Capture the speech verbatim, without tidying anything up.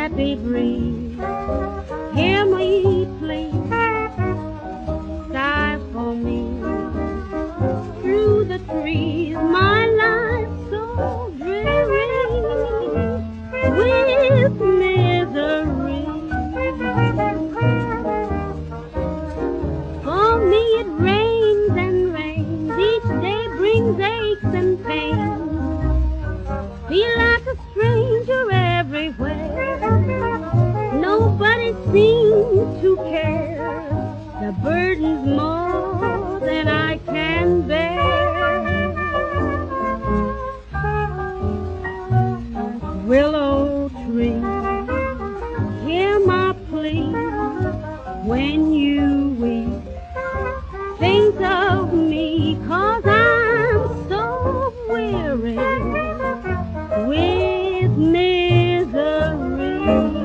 happy breeze. Hear me please, sigh for me. Through the trees, my life so dreary, with misery. For me it rains and rains, each day brings aches and pains. Feel like a stranger everywhere, nobody seems to care. The burden's more than I can bear. Willow tree, hear my plea. When you weep, think of me, 'cause I'm so weary with misery.